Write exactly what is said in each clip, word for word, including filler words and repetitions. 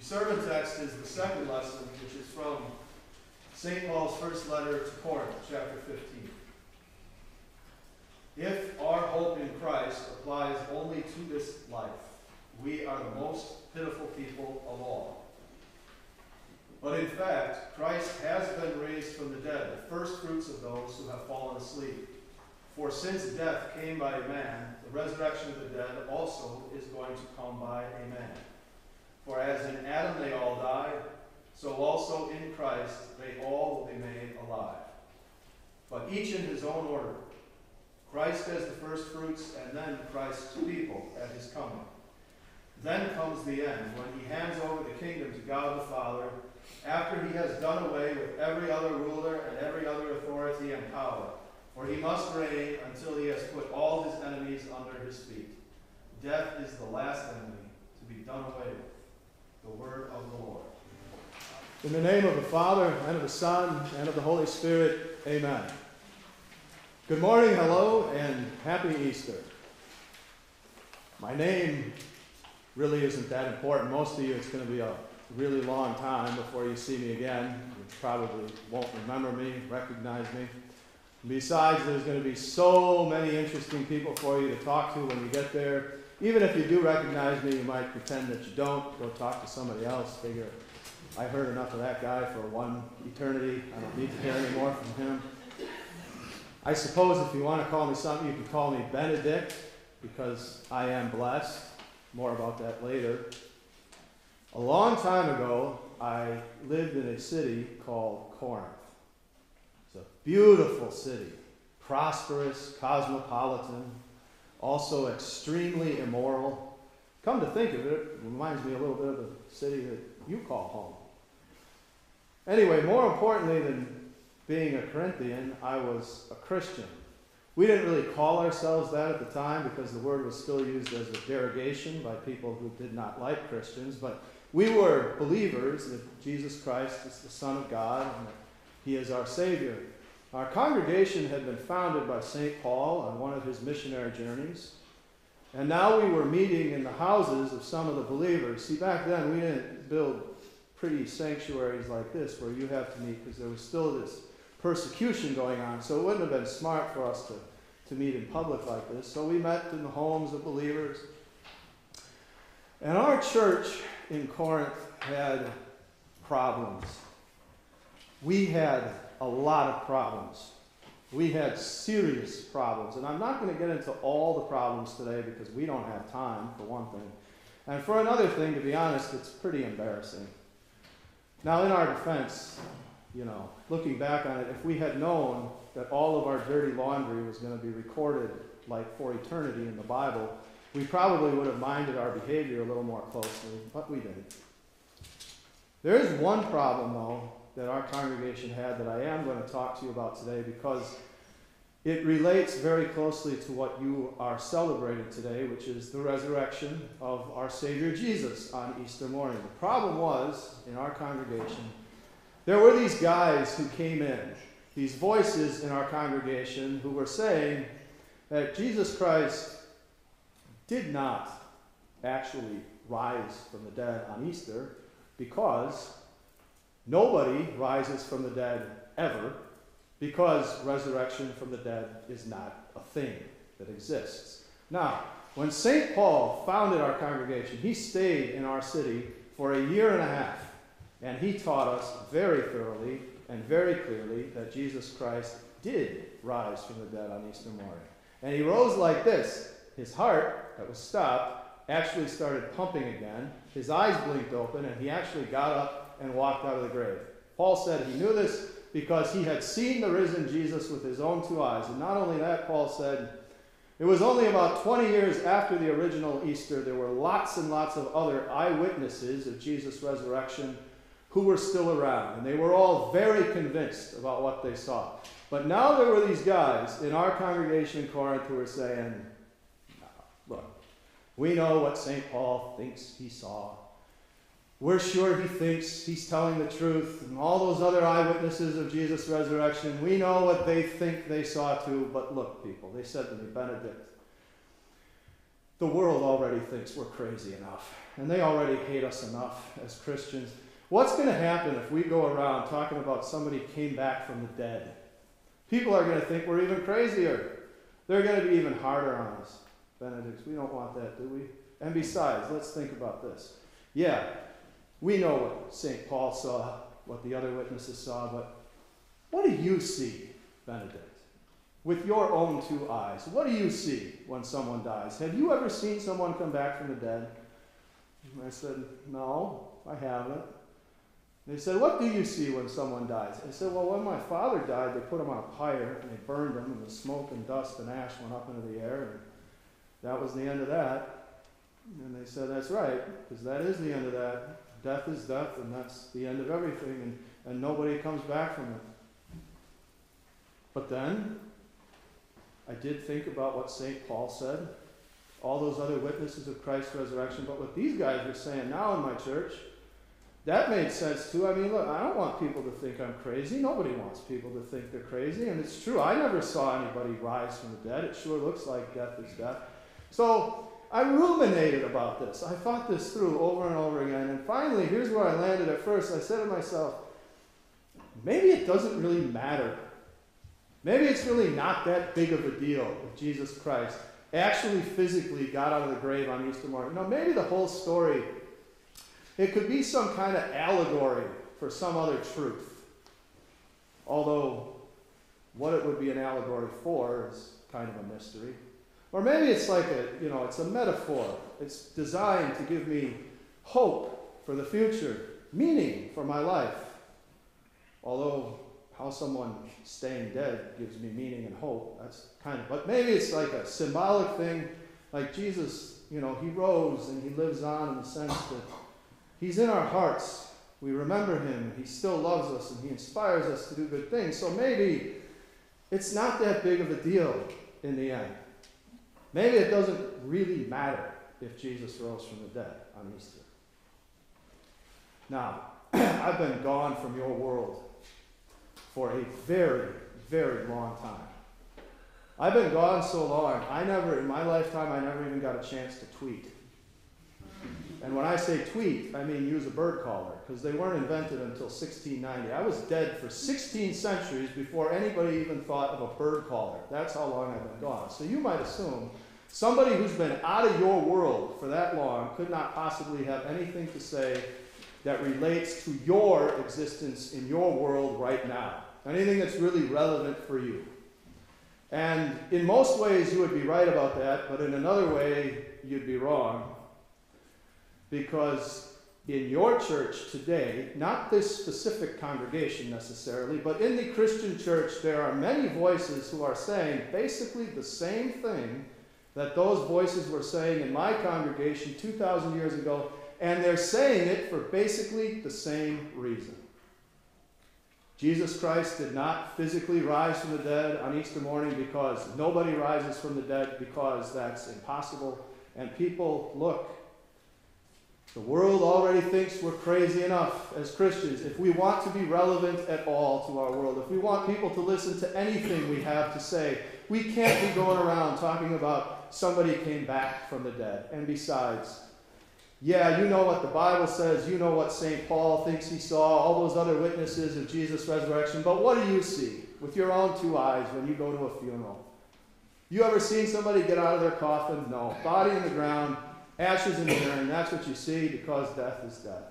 The sermon text is the second lesson, which is from Saint Paul's first letter to Corinth, chapter fifteen. If our hope in Christ applies only to this life, we are the most pitiful people of all. But in fact, Christ has been raised from the dead, the first fruits of those who have fallen asleep. For since death came by a man, the resurrection of the dead also is going to come by a man. For as in Adam they all died, so also in Christ they all will be made alive. But each in his own order. Christ as the first fruits, and then Christ's people at his coming. Then comes the end, when he hands over the kingdom to God the Father, after he has done away with every other ruler and every other authority and power. For he must reign until he has put all his enemies under his feet. Death is the last enemy to be done away with. The word of the Lord. In the name of the Father, and of the Son, and of the Holy Spirit, amen. Good morning, hello, and happy Easter. My name really isn't that important. Most of you, it's going to be a really long time before you see me again. You probably won't remember me, recognize me. Besides, there's going to be so many interesting people for you to talk to when you get there. Even if you do recognize me, you might pretend that you don't. Go talk to somebody else. Figure, I heard enough of that guy for one eternity. I don't need to hear any more from him. I suppose if you want to call me something, you can call me Benedict, because I am blessed. More about that later. A long time ago, I lived in a city called Corinth. It's a beautiful city, prosperous, cosmopolitan, also extremely immoral. Come to think of it, it reminds me a little bit of the city that you call home. Anyway, more importantly than being a Corinthian, I was a Christian. We didn't really call ourselves that at the time because the word was still used as a derogation by people who did not like Christians, but we were believers that Jesus Christ is the Son of God and that he is our Savior. Our congregation had been founded by Saint Paul on one of his missionary journeys, and now we were meeting in the houses of some of the believers. See, back then we didn't build pretty sanctuaries like this where you have to meet because there was still this persecution going on, so it wouldn't have been smart for us to, to meet in public like this. So we met in the homes of believers. And our church in Corinth had problems. We had a lot of problems. We had serious problems. And I'm not going to get into all the problems today because we don't have time, for one thing. And for another thing, to be honest, it's pretty embarrassing. Now, in our defense, you know, looking back on it, if we had known that all of our dirty laundry was going to be recorded like for eternity in the Bible, we probably would have minded our behavior a little more closely, but we didn't. There is one problem, though, that our congregation had that I am going to talk to you about today because it relates very closely to what you are celebrating today, which is the resurrection of our Savior Jesus on Easter morning. The problem was, in our congregation, there were these guys who came in, these voices in our congregation who were saying that Jesus Christ did not actually rise from the dead on Easter because nobody rises from the dead ever, because resurrection from the dead is not a thing that exists. Now, when Saint Paul founded our congregation, he stayed in our city for a year and a half. And he taught us very thoroughly and very clearly that Jesus Christ did rise from the dead on Easter morning. And he rose like this. His heart, that was stopped, actually started pumping again. His eyes blinked open, and he actually got up and walked out of the grave. Paul said he knew this because he had seen the risen Jesus with his own two eyes. And not only that, Paul said, it was only about twenty years after the original Easter, there were lots and lots of other eyewitnesses of Jesus' resurrection who were still around, and they were all very convinced about what they saw. But now there were these guys in our congregation in Corinth who were saying, no, look, we know what Saint Paul thinks he saw. We're sure he thinks he's telling the truth, and all those other eyewitnesses of Jesus' resurrection, we know what they think they saw too. But look, people, they said to me, Benedict, the world already thinks we're crazy enough. and they already hate us enough as Christians. What's going to happen if we go around talking about somebody came back from the dead? People are going to think we're even crazier. They're going to be even harder on us. Benedicts, we don't want that, do we? And besides, let's think about this. Yeah, we know what Saint Paul saw, what the other witnesses saw, but what do you see, Benedict? With your own two eyes, what do you see when someone dies? Have you ever seen someone come back from the dead? And I said, no, I haven't. They said, what do you see when someone dies? I said, well, when my father died, they put him on a pyre, and they burned him, and the smoke and dust and ash went up into the air, and that was the end of that. And they said, that's right, because that is the end of that. Death is death, and that's the end of everything, and, and nobody comes back from it. But then, I did think about what Saint Paul said, all those other witnesses of Christ's resurrection, but what these guys are saying now in my church, that made sense too. I mean, look, I don't want people to think I'm crazy. Nobody wants people to think they're crazy, and it's true. I never saw anybody rise from the dead. It sure looks like death is death. So I ruminated about this. I thought this through over and over again, and finally, here's where I landed at first. I said to myself, maybe it doesn't really matter. Maybe it's really not that big of a deal if Jesus Christ actually physically got out of the grave on Easter morning. No, maybe the whole story, it could be some kind of allegory for some other truth. Although, what it would be an allegory for is kind of a mystery. Or maybe it's like a, you know, it's a metaphor. It's designed to give me hope for the future, meaning for my life. Although, how someone staying dead gives me meaning and hope, that's kind of, but maybe it's like a symbolic thing, like Jesus, you know, he rose and he lives on in the sense that he's in our hearts. We remember him, he still loves us, and he inspires us to do good things. So maybe it's not that big of a deal in the end. Maybe it doesn't really matter if Jesus rose from the dead on Easter. Now, I've been gone from your world for a very, very long time. I've been gone so long, I never, in my lifetime, I never even got a chance to tweet. And when I say tweet, I mean use a bird caller, because they weren't invented until sixteen ninety. I was dead for sixteen centuries before anybody even thought of a bird caller. That's how long I've been gone. So you might assume somebody who's been out of your world for that long could not possibly have anything to say that relates to your existence in your world right now. Anything that's really relevant for you. And in most ways you would be right about that, but in another way you'd be wrong. Because in your church today, not this specific congregation necessarily, but in the Christian church there are many voices who are saying basically the same thing that those voices were saying in my congregation two thousand years ago, and they're saying it for basically the same reason. Jesus Christ did not physically rise from the dead on Easter morning because nobody rises from the dead, because that's impossible. And people, look, the world already thinks we're crazy enough as Christians. If we want to be relevant at all to our world, if we want people to listen to anything we have to say, we can't be going around talking about somebody came back from the dead. And besides, yeah, you know what the Bible says, you know what Saint Paul thinks he saw, all those other witnesses of Jesus' resurrection, but what do you see with your own two eyes when you go to a funeral? You ever seen somebody get out of their coffin? No. Body in the ground, ashes in the urn, that's what you see, because death is death.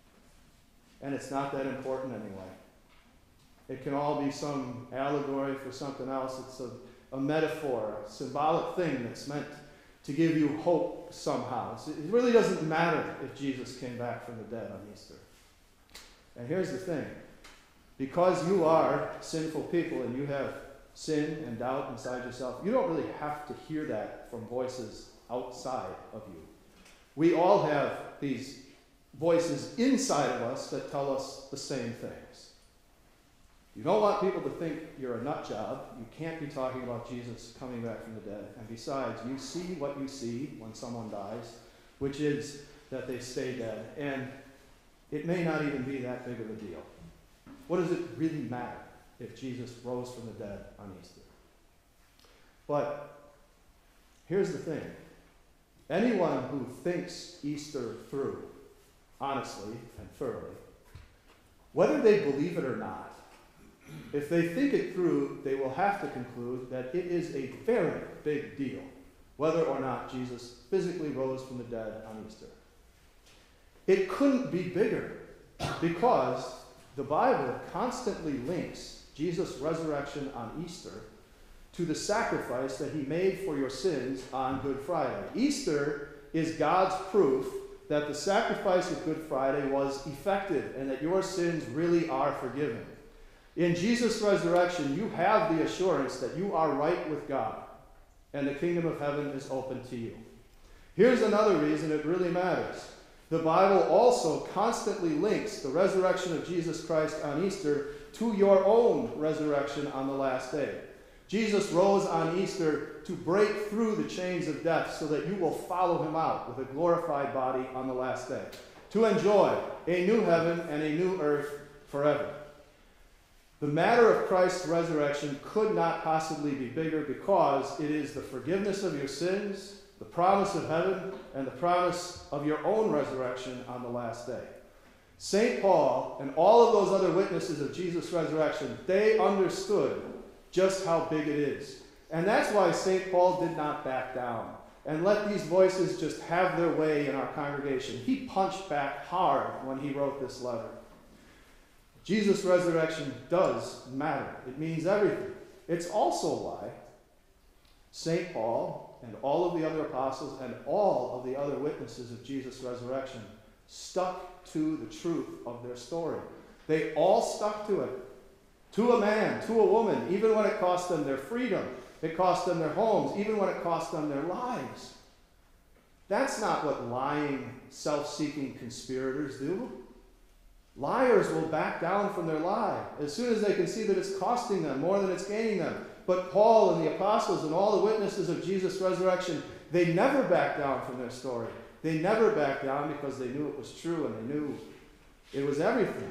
And it's not that important anyway. It can all be some allegory for something else. It's a, a metaphor, a symbolic thing that's meant to give you hope somehow. So it really doesn't matter if Jesus came back from the dead on Easter. And here's the thing. Because you are sinful people and you have sin and doubt inside yourself, you don't really have to hear that from voices outside of you. We all have these voices inside of us that tell us the same things. You don't want people to think you're a nut job. You can't be talking about Jesus coming back from the dead. And besides, you see what you see when someone dies, which is that they stay dead. And it may not even be that big of a deal. What does it really matter if Jesus rose from the dead on Easter? But here's the thing. Anyone who thinks Easter through, honestly and thoroughly, whether they believe it or not, if they think it through, they will have to conclude that it is a very big deal whether or not Jesus physically rose from the dead on Easter. It couldn't be bigger because the Bible constantly links Jesus' resurrection on Easter to the sacrifice that he made for your sins on Good Friday. Easter is God's proof that the sacrifice of Good Friday was effective and that your sins really are forgiven. In Jesus' resurrection, you have the assurance that you are right with God and the kingdom of heaven is open to you. Here's another reason it really matters. The Bible also constantly links the resurrection of Jesus Christ on Easter to your own resurrection on the last day. Jesus rose on Easter to break through the chains of death so that you will follow him out with a glorified body on the last day, to enjoy a new heaven and a new earth forever. The matter of Christ's resurrection could not possibly be bigger because it is the forgiveness of your sins, the promise of heaven, and the promise of your own resurrection on the last day. Saint Paul and all of those other witnesses of Jesus' resurrection, they understood just how big it is. And that's why Saint Paul did not back down and let these voices just have their way in our congregation. He punched back hard when he wrote this letter. Jesus' resurrection does matter. It means everything. It's also why Saint Paul and all of the other apostles and all of the other witnesses of Jesus' resurrection stuck to the truth of their story. They all stuck to it. To a man, to a woman, even when it cost them their freedom, it cost them their homes, even when it cost them their lives. That's not what lying, self-seeking conspirators do. Liars will back down from their lie as soon as they can see that it's costing them more than it's gaining them. But Paul and the apostles and all the witnesses of Jesus' resurrection, they never backed down from their story. They never backed down because they knew it was true and they knew it was everything.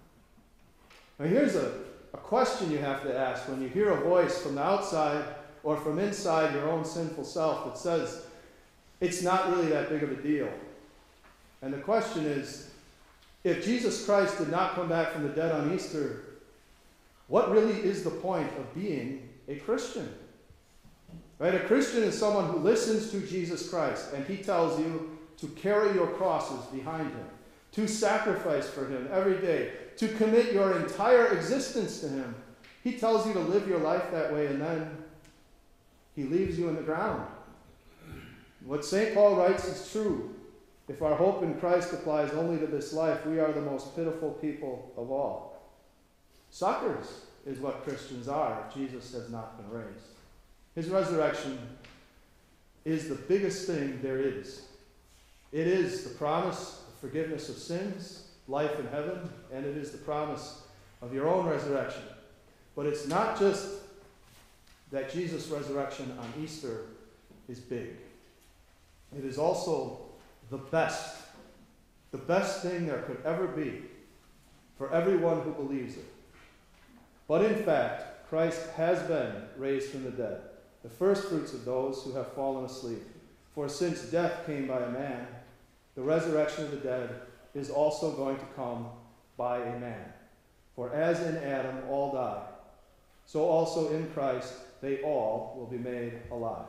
Now here's a, a question you have to ask when you hear a voice from the outside or from inside your own sinful self that says, it's not really that big of a deal. And the question is, if Jesus Christ did not come back from the dead on Easter, what really is the point of being a Christian? Right? A Christian is someone who listens to Jesus Christ, and he tells you to carry your crosses behind him, to sacrifice for him every day, to commit your entire existence to him. He tells you to live your life that way, and then he leaves you in the ground. What Saint Paul writes is true. If our hope in Christ applies only to this life, we are the most pitiful people of all. Suckers is what Christians are if Jesus has not been raised. His resurrection is the biggest thing there is. It is the promise of forgiveness of sins, life in heaven, and it is the promise of your own resurrection. But it's not just that Jesus' resurrection on Easter is big. It is also the best, the best thing there could ever be for everyone who believes it. But in fact, Christ has been raised from the dead, the first fruits of those who have fallen asleep. For since death came by a man, the resurrection of the dead is also going to come by a man. For as in Adam all die, so also in Christ they all will be made alive.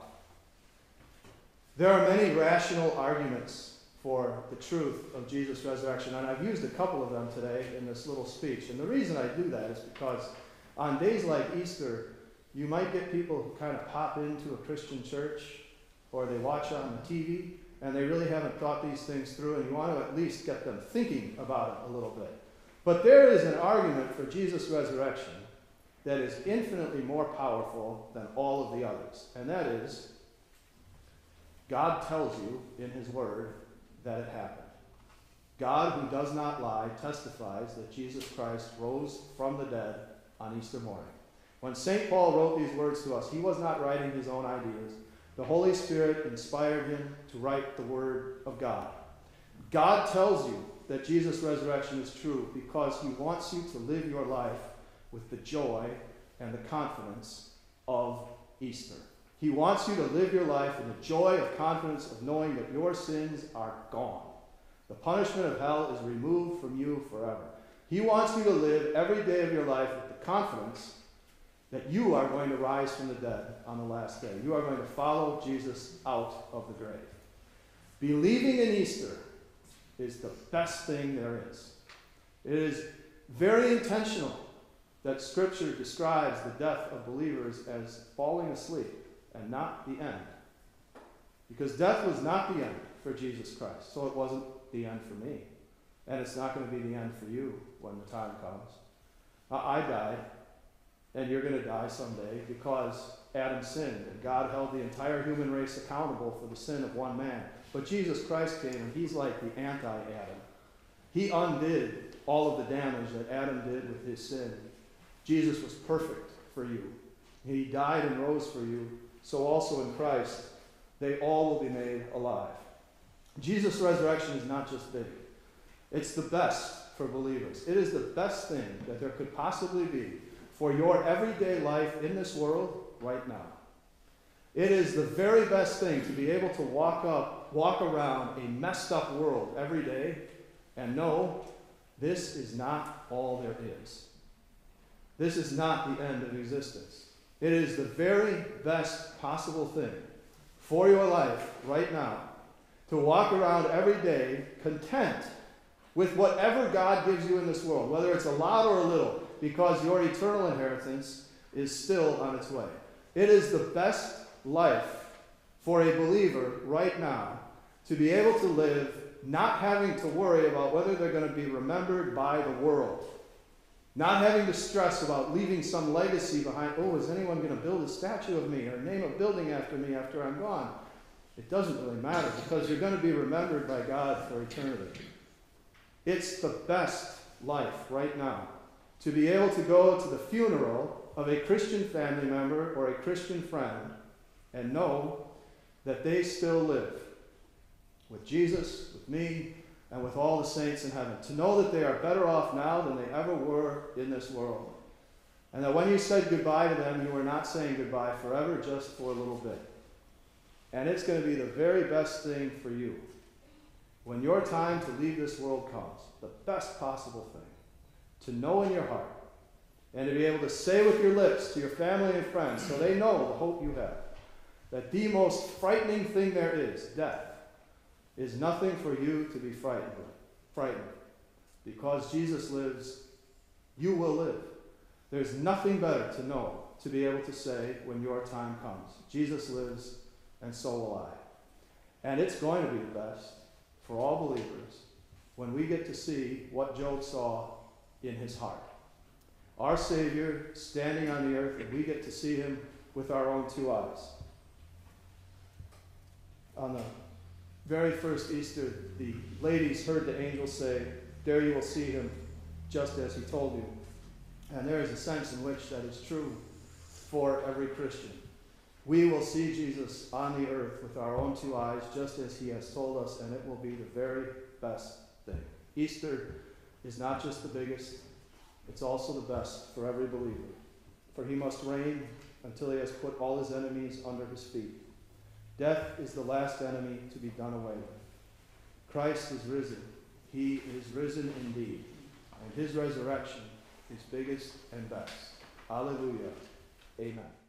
There are many rational arguments for the truth of Jesus' resurrection, and I've used a couple of them today in this little speech. And the reason I do that is because on days like Easter, you might get people who kind of pop into a Christian church, or they watch on the T V, and they really haven't thought these things through, and you want to at least get them thinking about it a little bit. But there is an argument for Jesus' resurrection that is infinitely more powerful than all of the others, and that is, God tells you in his word that it happened. God, who does not lie, testifies that Jesus Christ rose from the dead on Easter morning. When Saint Paul wrote these words to us, he was not writing his own ideas. The Holy Spirit inspired him to write the word of God. God tells you that Jesus' resurrection is true because he wants you to live your life with the joy and the confidence of Easter. He wants you to live your life in the joy of confidence of knowing that your sins are gone. The punishment of hell is removed from you forever. He wants you to live every day of your life with the confidence that you are going to rise from the dead on the last day. You are going to follow Jesus out of the grave. Believing in Easter is the best thing there is. It is very intentional that Scripture describes the death of believers as falling asleep and not the end. Because death was not the end for Jesus Christ, so it wasn't the end for me. And it's not going to be the end for you when the time comes. I died, and you're going to die someday because Adam sinned, and God held the entire human race accountable for the sin of one man. But Jesus Christ came, and he's like the anti-Adam. He undid all of the damage that Adam did with his sin. Jesus was perfect for you. He died and rose for you, so also in Christ, they all will be made alive. Jesus' resurrection is not just big. It's the best for believers. It is the best thing that there could possibly be for your everyday life in this world right now. It is the very best thing to be able to walk up, walk around a messed up world every day and know this is not all there is. This is not the end of existence. It is the very best possible thing for your life right now to walk around every day content with whatever God gives you in this world, whether it's a lot or a little, because your eternal inheritance is still on its way. It is the best life for a believer right now to be able to live not having to worry about whether they're going to be remembered by the world. Not having to stress about leaving some legacy behind. Oh, is anyone going to build a statue of me or name a building after me after I'm gone? It doesn't really matter because you're going to be remembered by God for eternity. It's the best life right now to be able to go to the funeral of a Christian family member or a Christian friend and know that they still live with Jesus, with me, and with all the saints in heaven. To know that they are better off now than they ever were in this world. And that when you said goodbye to them, you were not saying goodbye forever, just for a little bit. And it's going to be the very best thing for you. When your time to leave this world comes, the best possible thing, to know in your heart, and to be able to say with your lips to your family and friends, so they know the hope you have, that the most frightening thing there is, death, is nothing for you to be frightened of. Frightened. Because Jesus lives, you will live. There's nothing better to know, to be able to say when your time comes. Jesus lives, and so will I. And it's going to be the best for all believers when we get to see what Job saw in his heart. Our Savior standing on the earth, and we get to see him with our own two eyes. On the very first Easter, the ladies heard the angel say, "There you will see him, just as he told you." And there is a sense in which that is true for every Christian. We will see Jesus on the earth with our own two eyes, just as he has told us, and it will be the very best thing. Easter is not just the biggest, it's also the best for every believer. For he must reign until he has put all his enemies under his feet. Death is the last enemy to be done away with. Christ is risen. He is risen indeed. And his resurrection is biggest and best. Hallelujah. Amen.